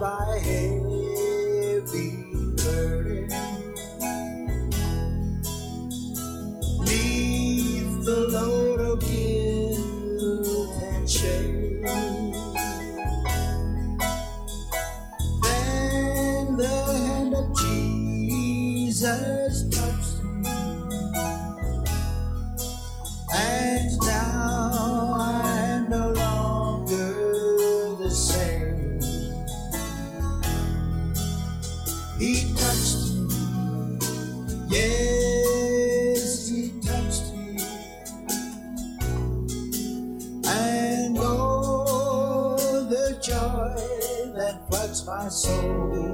thy heavy burden. Leave the load of guilt and shame. Then the hand of Jesus touched me, and now I'm no longer the same. He touched me, yes, he touched me, and oh, the joy that floods my soul.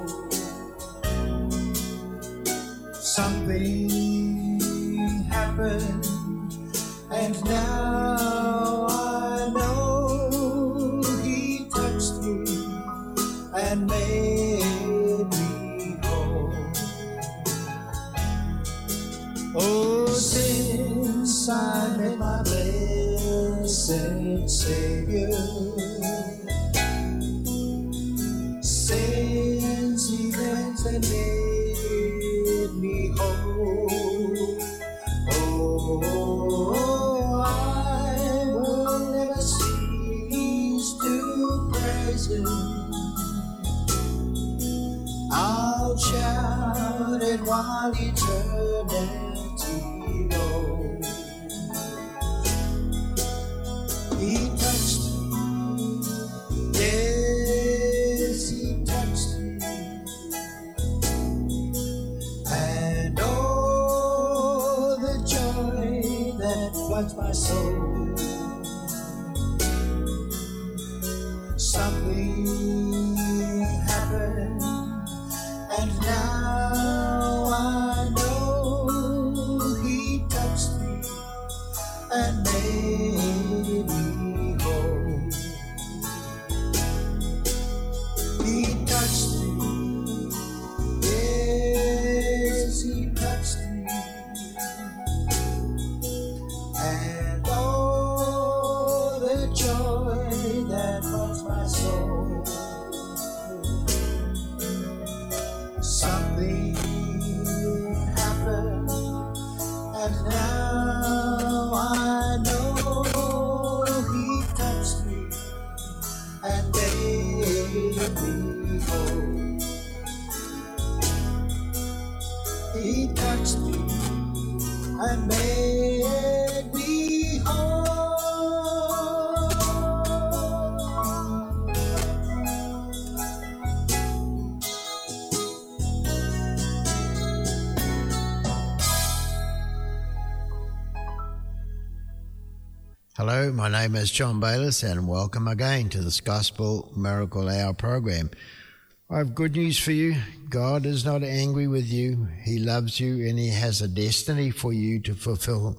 Something happened, and now I know he touched me and made me whole. Oh, since I met my blessed Savior, since he cleansed and made me whole, oh, I will never cease to praise him. I'll shout it while eternity rolls. He touched me, yes, he touched me, and oh, the joy that floods my soul. Something happened, and now I know he touched me and made me whole. He touched me, yes, he touched me, and oh, the joy that floods my soul. Something happened, and now I know he touched me and made me whole. He touched me and made me whole. Hello, my name is John Bayliss, and welcome again to this Gospel Miracle Hour program. I have good news for you. God is not angry with you. He loves you, and he has a destiny for you to fulfill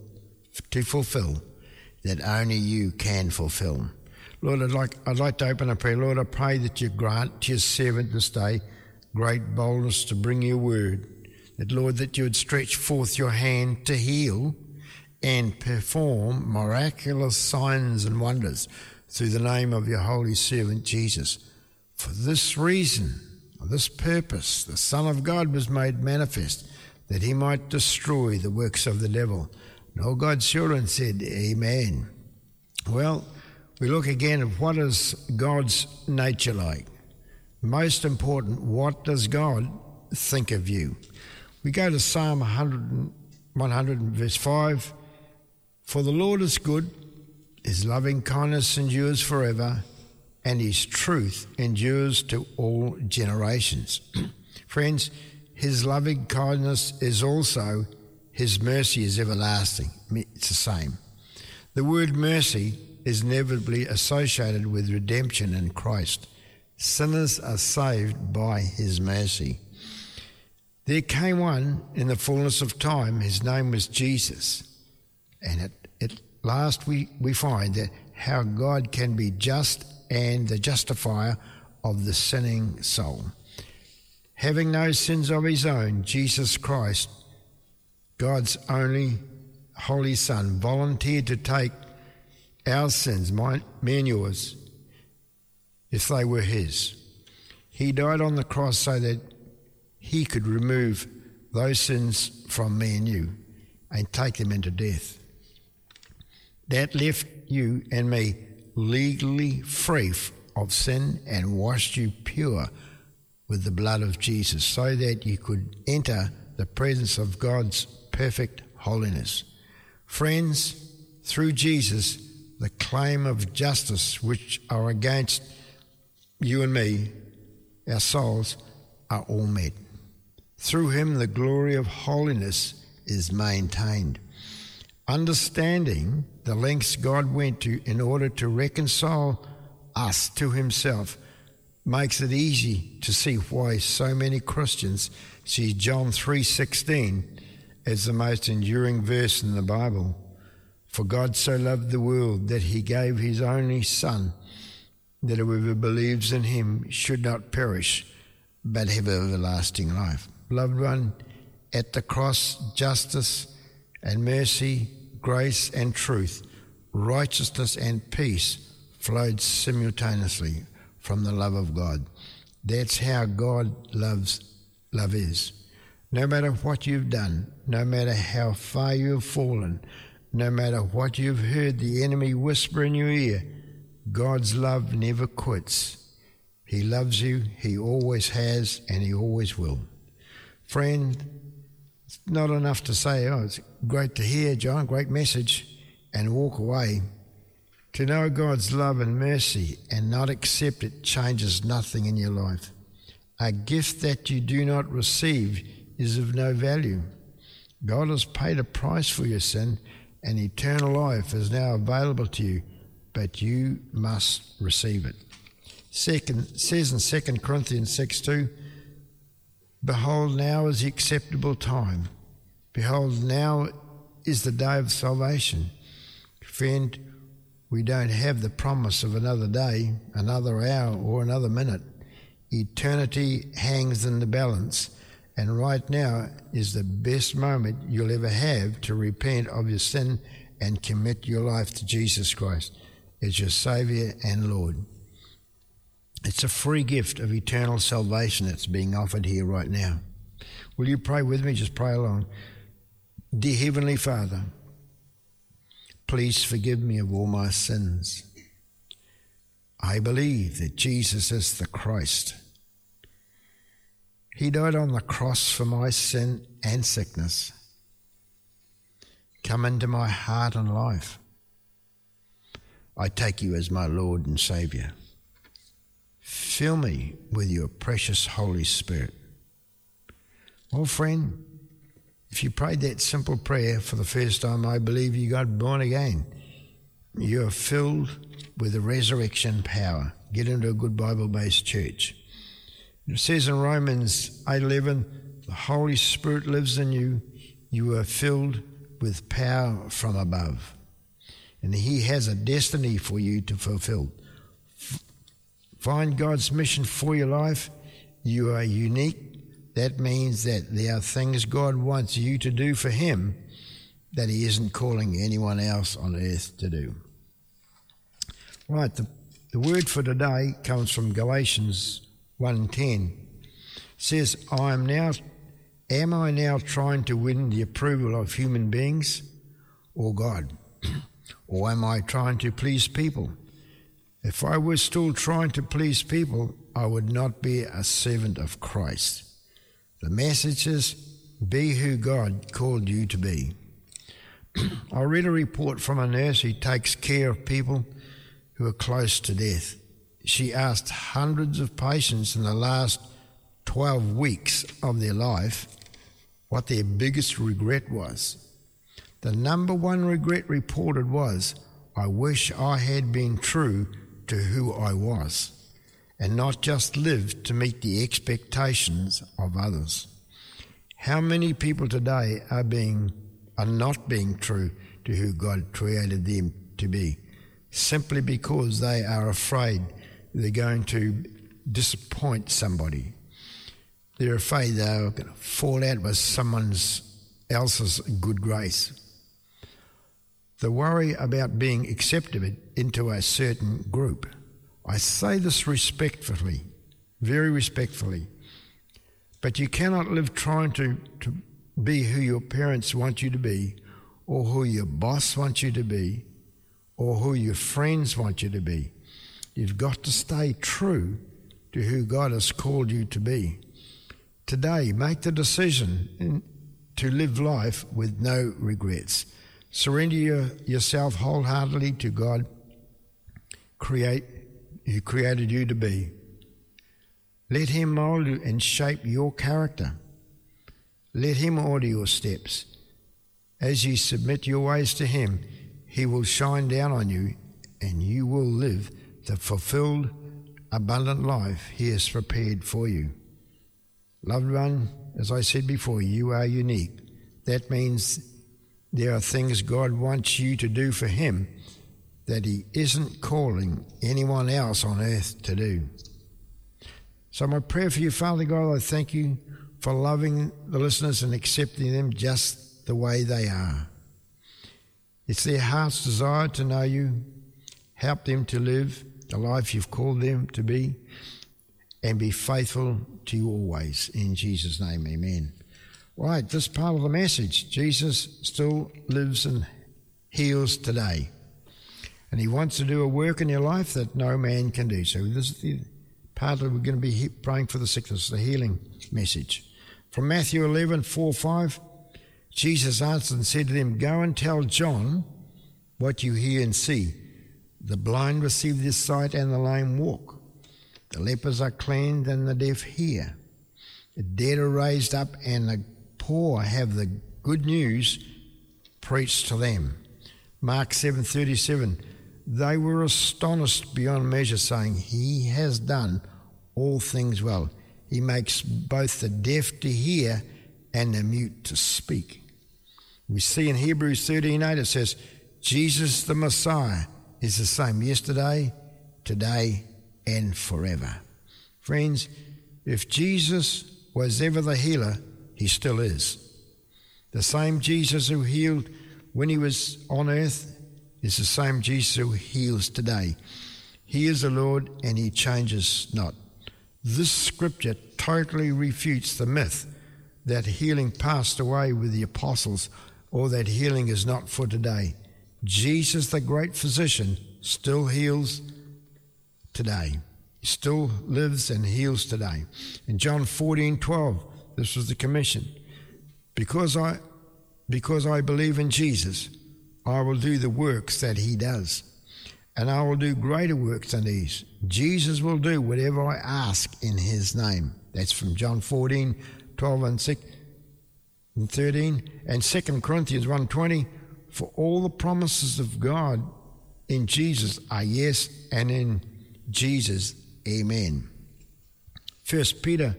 that only you can fulfill. Lord, I'd like to open a prayer. Lord, I pray that you grant to your servant this day great boldness to bring your word. That, Lord, that you would stretch forth your hand to heal and perform miraculous signs and wonders through the name of your holy servant Jesus. For this reason, or this purpose, the Son of God was made manifest, that he might destroy the works of the devil. And all God's children said, Amen. Well, we look again at what is God's nature like. Most important, what does God think of you? We go to Psalm 100 verse 5. For the Lord is good, his loving kindness endures forever, and his truth endures to all generations. Friends, his loving kindness is also, his mercy is everlasting. It's the same. The word mercy is inevitably associated with redemption in Christ. Sinners are saved by his mercy. There came one in the fullness of time. His name was Jesus. And at last we find that how God can be just and the justifier of the sinning soul. Having no sins of his own, Jesus Christ, God's only holy Son, volunteered to take our sins, me and yours, if they were his. He died on the cross so that he could remove those sins from me and you and take them into death. That left you and me legally free of sin and washed you pure with the blood of Jesus so that you could enter the presence of God's perfect holiness. Friends, through Jesus, the claim of justice which are against you and me, our souls, are all met. Through him, the glory of holiness is maintained. Understanding the lengths God went to in order to reconcile us to himself makes it easy to see why so many Christians see John 3:16 as the most enduring verse in the Bible. For God so loved the world that he gave his only Son, that whoever believes in him should not perish, but have everlasting life. Loved one, at the cross, justice and mercy, grace and truth, righteousness and peace flowed simultaneously from the love of God. That's how love is. No matter what you've done, no matter how far you've fallen, no matter what you've heard the enemy whisper in your ear, God's love never quits. He loves you, he always has, and he always will. Friend, it's not enough to say, oh, it's great to hear, John, great message, and walk away. To know God's love and mercy and not accept it changes nothing in your life. A gift that you do not receive is of no value. God has paid a price for your sin, and eternal life is now available to you, but you must receive it. It says in 2 Corinthians 6:2, behold, now is the acceptable time. Behold, now is the day of salvation. Friend, we don't have the promise of another day, another hour, or another minute. Eternity hangs in the balance, and right now is the best moment you'll ever have to repent of your sin and commit your life to Jesus Christ as your Saviour and Lord. It's a free gift of eternal salvation that's being offered here right now. Will you pray with me? Just pray along. Dear Heavenly Father, please forgive me of all my sins. I believe that Jesus is the Christ. He died on the cross for my sin and sickness. Come into my heart and life. I take you as my Lord and Saviour. Fill me with your precious Holy Spirit. Well, friend, if you prayed that simple prayer for the first time, I believe you got born again. You are filled with the resurrection power. Get into a good Bible-based church. It says in Romans 8:11, the Holy Spirit lives in you. You are filled with power from above. And he has a destiny for you to fulfill. Find God's mission for your life. You are unique. That means that there are things God wants you to do for him that he isn't calling anyone else on earth to do. Right, the word for today comes from Galatians 1:10. It says, am I now trying to win the approval of human beings or God? Or am I trying to please people? If I was still trying to please people, I would not be a servant of Christ. The message is, be who God called you to be. I read a report from a nurse who takes care of people who are close to death. She asked hundreds of patients in the last 12 weeks of their life what their biggest regret was. The number one regret reported was, I wish I had been true to who I was and not just lived to meet the expectations of others. How many people today are not being true to who God created them to be, simply because they are afraid they're going to disappoint somebody. They're afraid they're going to fall out with someone else's good grace. The worry about being accepted into a certain group. I say this respectfully. very respectfully. But you cannot live trying to be who your parents want you to be, or who your boss wants you to be, or who your friends want you to be. You've got to stay true to who God has called you to be. Today, make the decision to live life with no regrets. Surrender yourself wholeheartedly to God who created you to be. Let him mold you and shape your character. Let him order your steps. As you submit your ways to him, he will shine down on you, and you will live the fulfilled, abundant life he has prepared for you. Loved one, as I said before, you are unique. That means there are things God wants you to do for him that he isn't calling anyone else on earth to do. So my prayer for you, Father God, I thank you for loving the listeners and accepting them just the way they are. It's their heart's desire to know you. Help them to live the life you've called them to be and be faithful to you always. In Jesus' name, amen. Right, this part of the message, Jesus still lives and heals today. And he wants to do a work in your life that no man can do. So this is the part that we're going to be praying for the sickness, the healing message. From Matthew 11:4-5, Jesus answered and said to them, "Go and tell John what you hear and see. The blind receive their sight and the lame walk. The lepers are cleansed and the deaf hear. The dead are raised up and the poor have the good news preached to them." Mark 7:37, they were astonished beyond measure, saying, "He has done all things well. He makes both the deaf to hear and the mute to speak." We see in Hebrews 13:8 it says, Jesus the Messiah is the same yesterday, today, and forever. Friends, if Jesus was ever the healer, he still is. The same Jesus who healed when he was on earth is the same Jesus who heals today. He is the Lord and he changes not. This scripture totally refutes the myth that healing passed away with the apostles or that healing is not for today. Jesus, the great physician, still heals today. He still lives and heals today. In John 14:12, this was the commission. Because I believe in Jesus, I will do the works that he does, and I will do greater works than these. Jesus will do whatever I ask in his name. That's from John 14:12 and 13. And 2 Corinthians 1:20, for all the promises of God in Jesus are yes, and in Jesus, amen. 1 Peter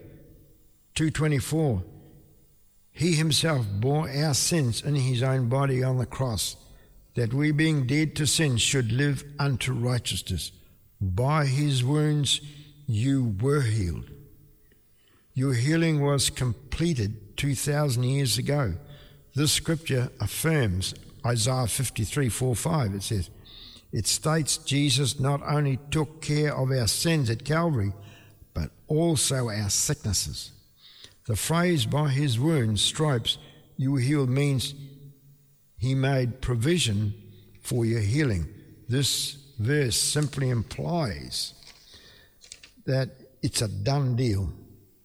2:24, he himself bore our sins in his own body on the cross, that we being dead to sin should live unto righteousness. By his wounds you were healed. Your healing was completed 2,000 years ago. This scripture affirms Isaiah 53:4-5. It says, it states Jesus not only took care of our sins at Calvary, but also our sicknesses. The phrase, by his wounds, stripes, you were healed, means he made provision for your healing. This verse simply implies that it's a done deal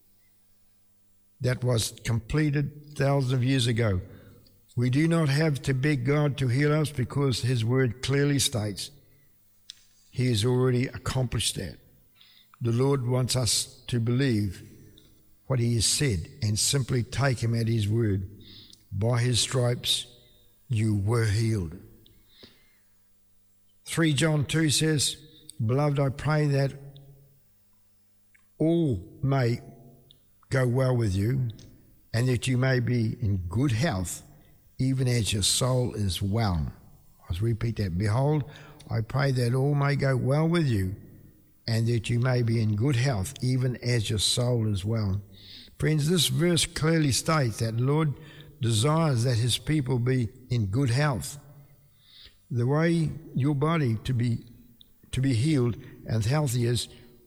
that was completed thousands of years ago. We do not have to beg God to heal us because his word clearly states he has already accomplished that. The Lord wants us to believe what he has said and simply take him at his word. By his stripes you were healed. 3 John 2 says, beloved, I pray that all may go well with you and that you may be in good health even as your soul is well. I'll repeat that. Behold, I pray that all may go well with you and that you may be in good health even as your soul is well. Friends, this verse clearly states that the Lord desires that his people be in good health. The way your body to be healed and healthy is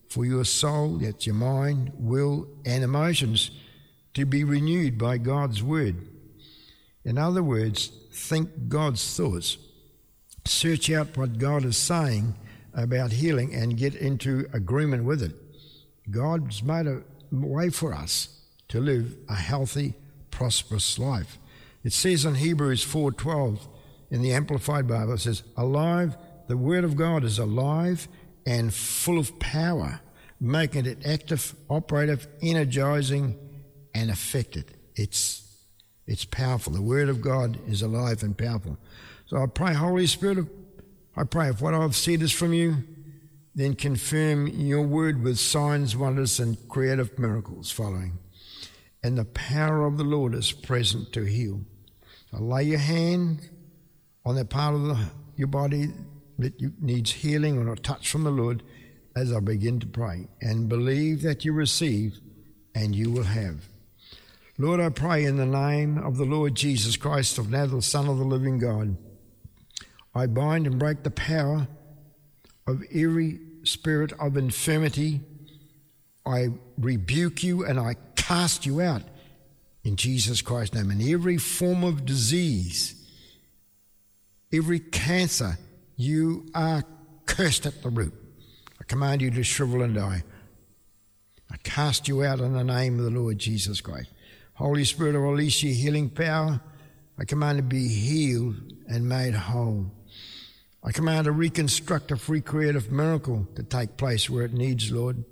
for your soul, that's your mind, will, and emotions, to be renewed by God's word. In other words, think God's thoughts. Search out what God is saying about healing and get into agreement with it. God's made a way for us to live a healthy, prosperous life. It says in Hebrews 4:12 in the Amplified Bible, it says, alive, the word of God is alive and full of power, making it active, operative, energizing, and effective. It's powerful. The word of God is alive and powerful. So I pray, Holy Spirit, I pray if what I've said is from you, then confirm your word with signs, wonders, and creative miracles following. And the power of the Lord is present to heal. So lay your hand on that part of your body that needs healing or a touch from the Lord as I begin to pray. And believe that you receive and you will have. Lord, I pray in the name of the Lord Jesus Christ of Nazareth, Son of the living God, I bind and break the power of every spirit of infirmity. I rebuke you and I cast you out in Jesus Christ's name. And every form of disease, every cancer, you are cursed at the root. I command you to shrivel and die. I cast you out in the name of the Lord Jesus Christ. Holy Spirit, I release your healing power. I command to be healed and made whole. I command a reconstructive, recreative miracle to take place where it needs, Lord.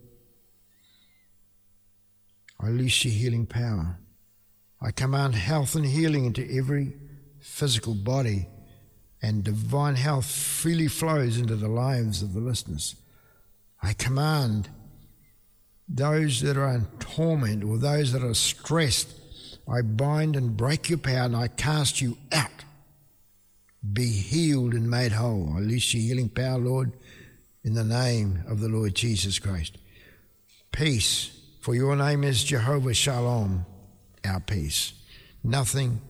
I release your healing power. I command health and healing into every physical body, and divine health freely flows into the lives of the listeners. I command those that are in torment or those that are stressed, I bind and break your power and I cast you out. Be healed and made whole. I release your healing power, Lord, in the name of the Lord Jesus Christ. Peace, for your name is Jehovah Shalom, our peace. Nothing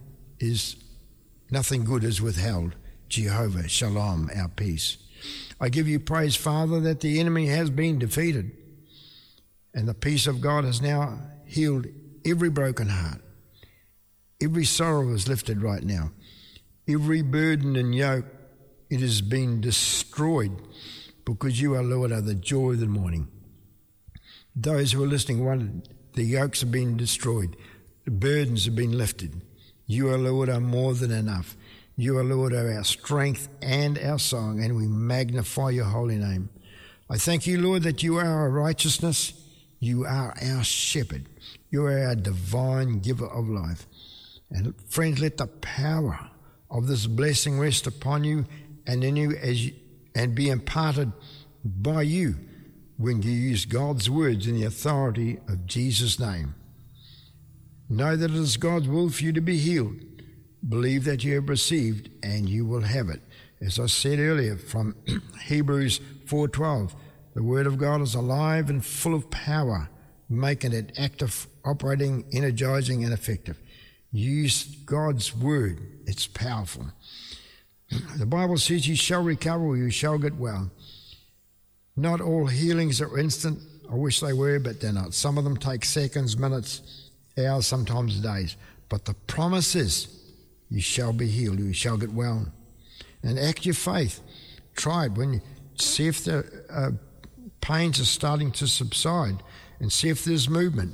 good is withheld. Jehovah Shalom, our peace. I give you praise, Father, that the enemy has been defeated and the peace of God has now healed every broken heart. Every sorrow is lifted right now. Every burden and yoke, it has been destroyed because you, our Lord, are the joy of the morning. Those who are listening wondered, the yokes have been destroyed. The burdens have been lifted. You, our Lord, are more than enough. You, our Lord, are our strength and our song, and we magnify your holy name. I thank you, Lord, that you are our righteousness. You are our shepherd. You are our divine giver of life. And friends, let the power of this blessing rest upon you and in you, and be imparted by you when you use God's words in the authority of Jesus' name. Know that it is God's will for you to be healed. Believe that you have received and you will have it. As I said earlier from Hebrews 4:12, the word of God is alive and full of power, making it active, operating, energizing, and effective. Use God's word. It's powerful. The Bible says you shall recover or you shall get well. Not all healings are instant. I wish they were, but they're not. Some of them take seconds, minutes, hours, sometimes days. But the promise is you shall be healed, you shall get well. And act your faith. Try it. When you see if the pains are starting to subside and see if there's movement.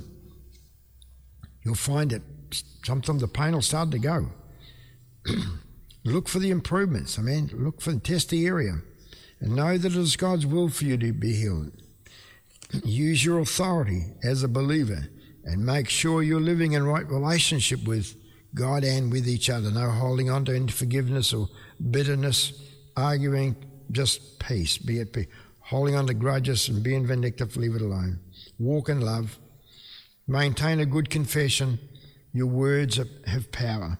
You'll find that sometimes the pain will start to go. Look for the improvements. Test the area. And know that it is God's will for you to be healed. Use your authority as a believer and make sure you're living in right relationship with God and with each other. No holding on to unforgiveness or bitterness, arguing, just peace. Be at peace. Holding on to grudges and being vindictive, leave it alone. Walk in love. Maintain a good confession. Your words have power.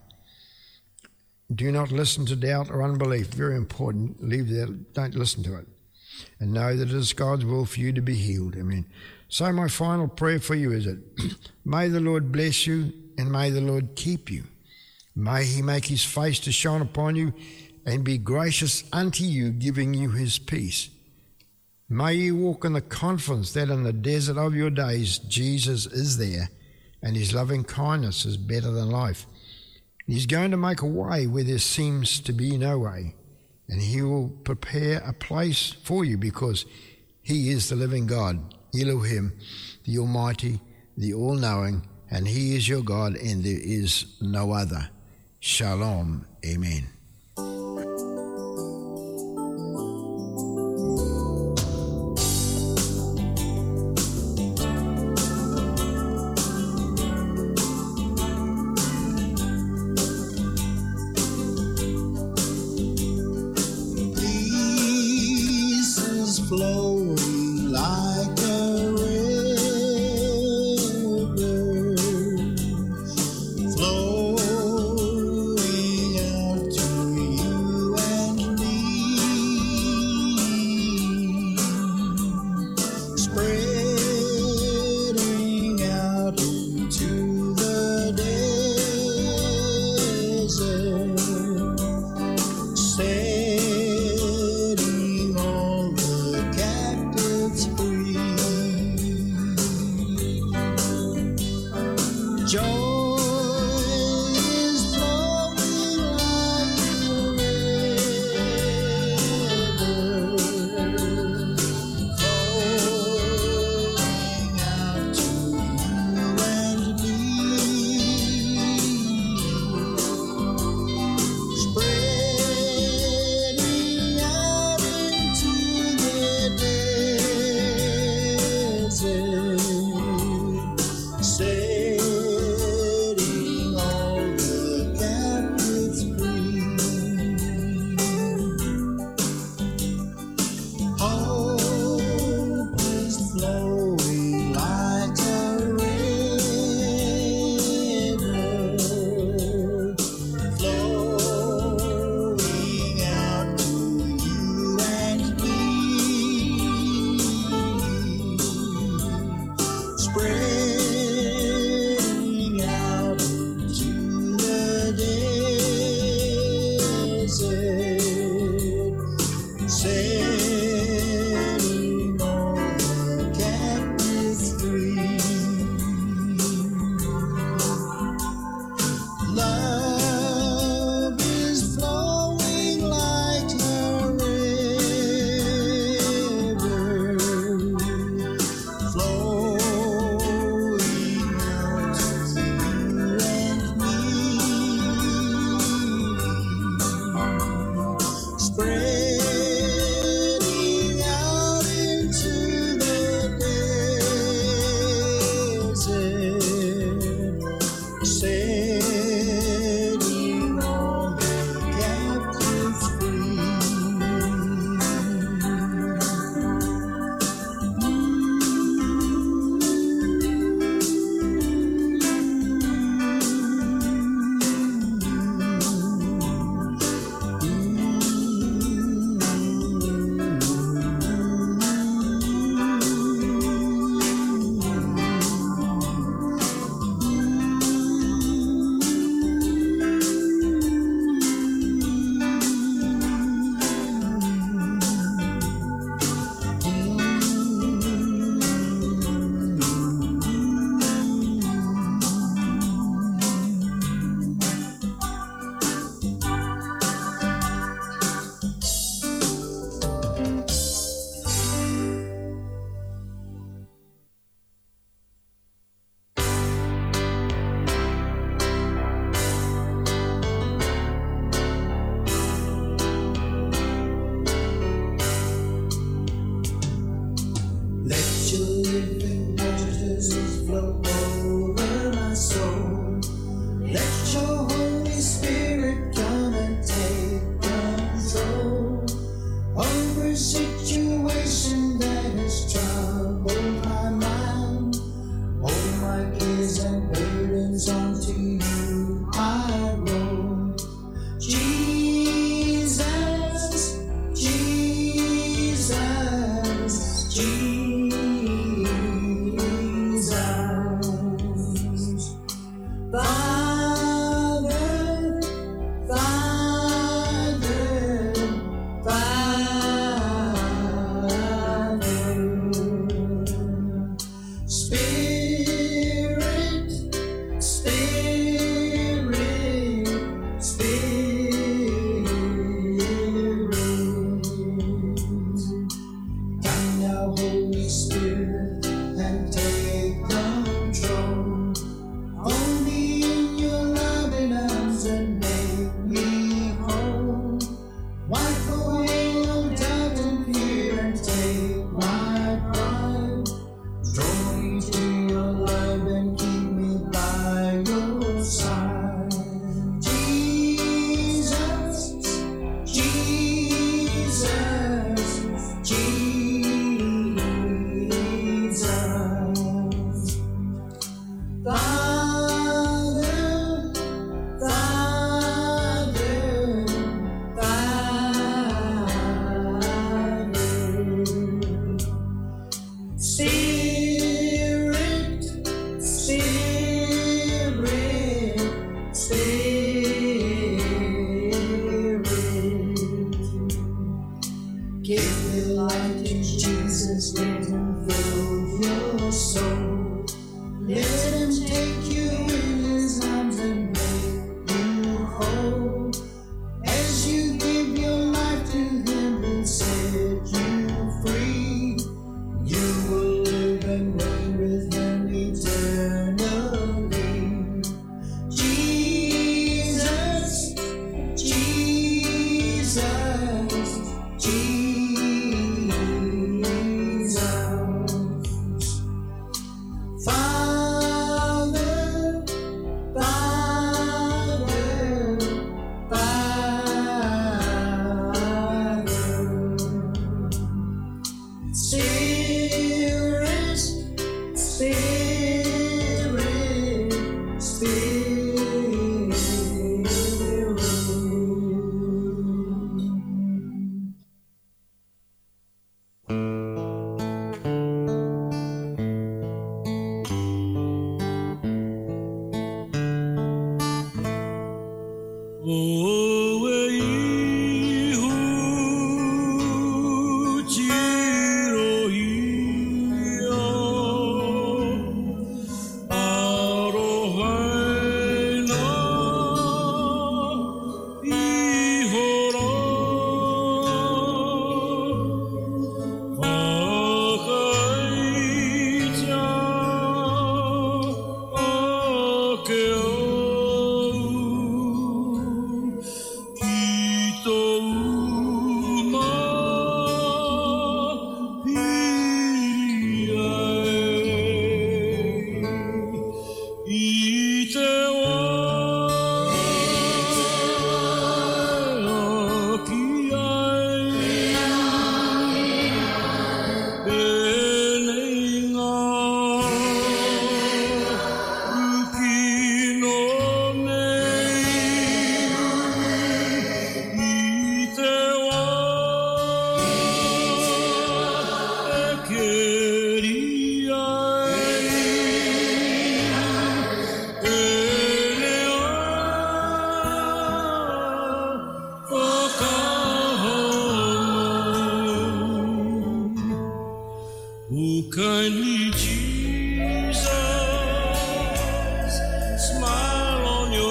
Do not listen to doubt or unbelief. Very important. Leave that. Don't listen to it. And know that it is God's will for you to be healed. Amen. So my final prayer for you is that may the Lord bless you and may the Lord keep you. May he make his face to shine upon you and be gracious unto you, giving you his peace. May you walk in the confidence that in the desert of your days, Jesus is there and his loving kindness is better than life. He's going to make a way where there seems to be no way, and he will prepare a place for you because he is the living God, Elohim, the Almighty, the All-Knowing, and he is your God and there is no other. Shalom. Amen. Flowing like a river, flowing out to you and me, spreading out into the desert, setting all the captives Give your life to Jesus, let him fill your soul. Let him take you in his arms and make you whole. As you give your life to him and set you free, you will live and reign with him eternally. Jesus, Jesus, Jesus. Father, Father, Father. Spirit, Spirit, Spirit. Kindly Jesus, smile on your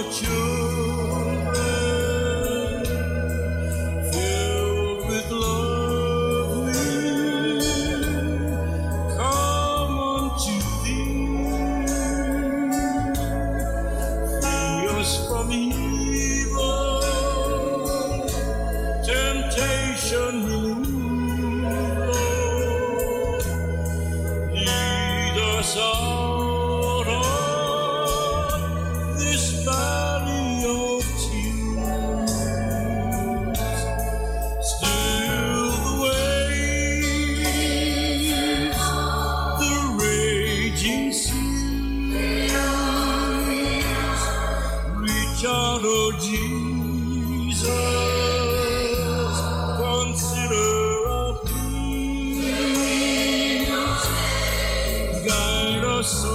children, filled with love will come unto thee. Free us from evil, temptation remove. Out of this valley of tears, still the waves, the raging seas, reach out, oh Jesus, consider our pleas. Guide us, O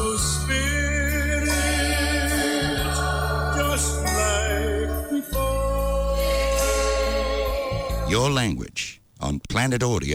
Spirit, just like before. Your language on Planet Audio.